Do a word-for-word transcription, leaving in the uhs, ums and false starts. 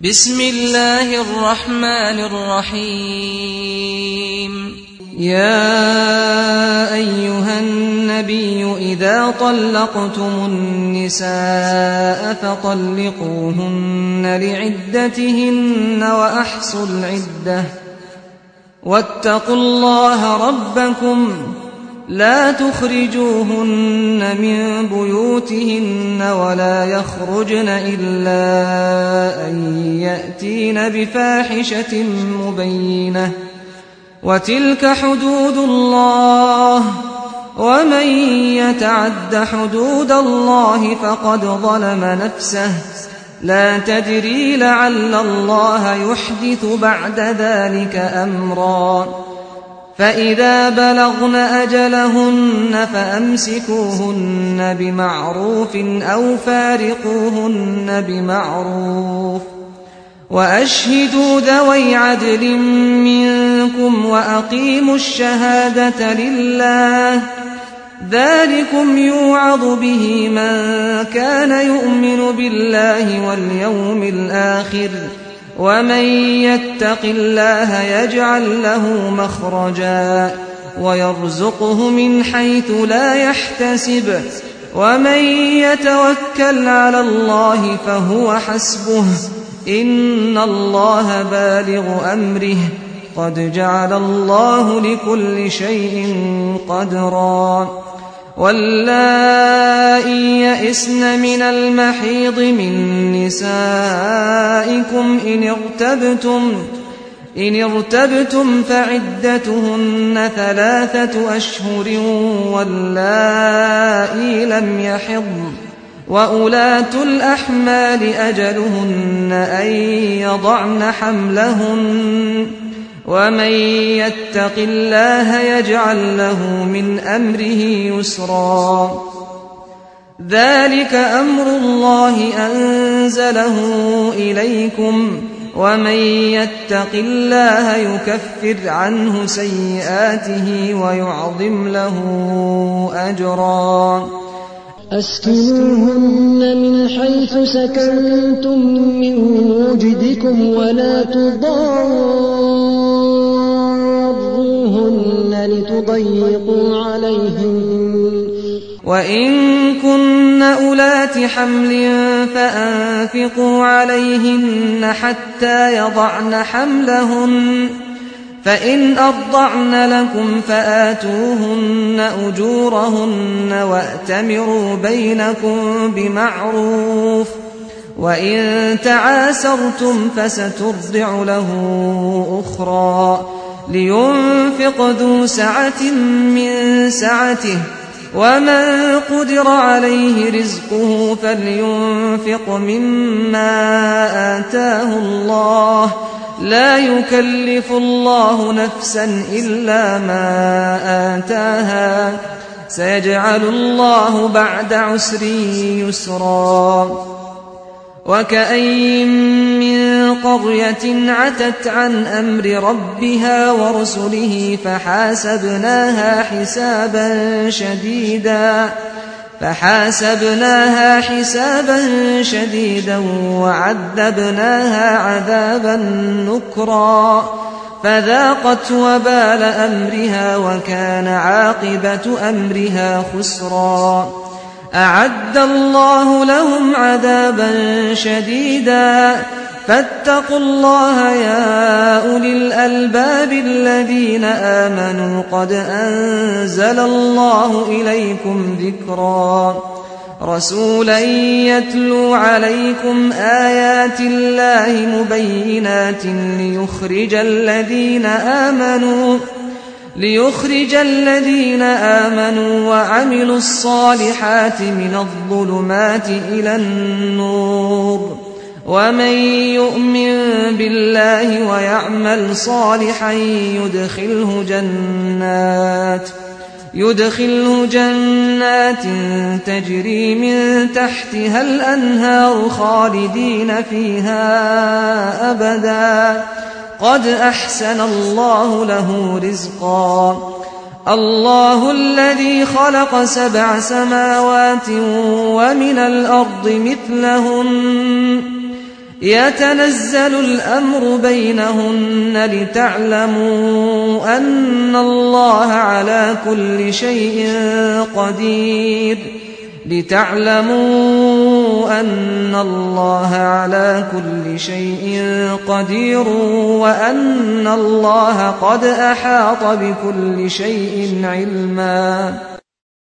بسم الله الرحمن الرحيم. يا أيها النبي إذا طلقتم النساء فطلقوهن لعدتهن وأحصوا العدة واتقوا الله ربكم لا تخرجوهن من بيوتهن ولا يخرجن إلا أن يأتين بفاحشة مبينة وتلك حدود الله ومن يتعد حدود الله فقد ظلم نفسه لا تدري لعل الله يحدث بعد ذلك أمرا فإذا بلغن أجلهن فأمسكوهن بمعروف أو فارقوهن بمعروف وأشهدوا ذوي عدل منكم وأقيموا الشهادة لله ذلكم يوعظ به من كان يؤمن بالله واليوم الآخر ومن يتق الله يجعل له مخرجا ويرزقه من حيث لا يحتسب ومن يتوكل على الله فهو حسبه إن الله بالغ أمره قد جعل الله لكل شيء قدرا واللائي يئسن من المحيض من نسائكم إن ارتبتم إن ارتبتم فعدتهن ثلاثة أشهر واللائي لم يحضن وأولاة الأحمال أجلهن أن يضعن حملهن ومن يتق الله يجعل له من أمره يسرا ذلك أمر الله أنزله إليكم ومن يتق الله يكفر عنه سيئاته ويعظم له أجرا أسكنوهن من حيث سكنتم من وجدكم ولا تضاروهن لتضيقوا عليهن وإن كن أولات حمل فأنفقوا عليهن حتى يضعن حملهن فإن أرضعن لكم فآتوهن أجورهن وأتمروا بينكم بمعروف وإن تعاسرتم فسترضع له أخرى لينفق ذو سعة من سعته ومن قدر عليه رزقه فلينفق مما آتاه الله لا يكلف الله نفسا إلا ما آتاها سيجعل الله بعد عسر يسرا وكأين من قرية عتت عن أمر ربها ورسله فحاسبناها حسابا شديدا فحاسبناها حسابا شديدا وعذبناها عذابا نكرا فذاقت وبال أمرها وكان عاقبة أمرها خسرا أعد الله لهم عذابا شديدا فاتقوا الله يا أولي الألباب الذين آمنوا قد أنزل الله إليكم ذكرا رسولا يتلو عليكم آيات الله مبينات ليخرج الذين آمنوا ليخرج الذين آمنوا وعملوا الصالحات من الظلمات إلى النور ومن يؤمن بالله ويعمل صالحا يدخله جنات يدخله جنات تجري من تحتها الأنهار خالدين فيها أبدا قد أحسن الله له رزقا الله الذي خلق سبع سماوات ومن الأرض مثلهن يتنزل الأمر بينهن لتعلموا أن الله على كل شيء قدير لتعلموا أن الله على كل شيء قدير وأن الله قد أحاط بكل شيء علما.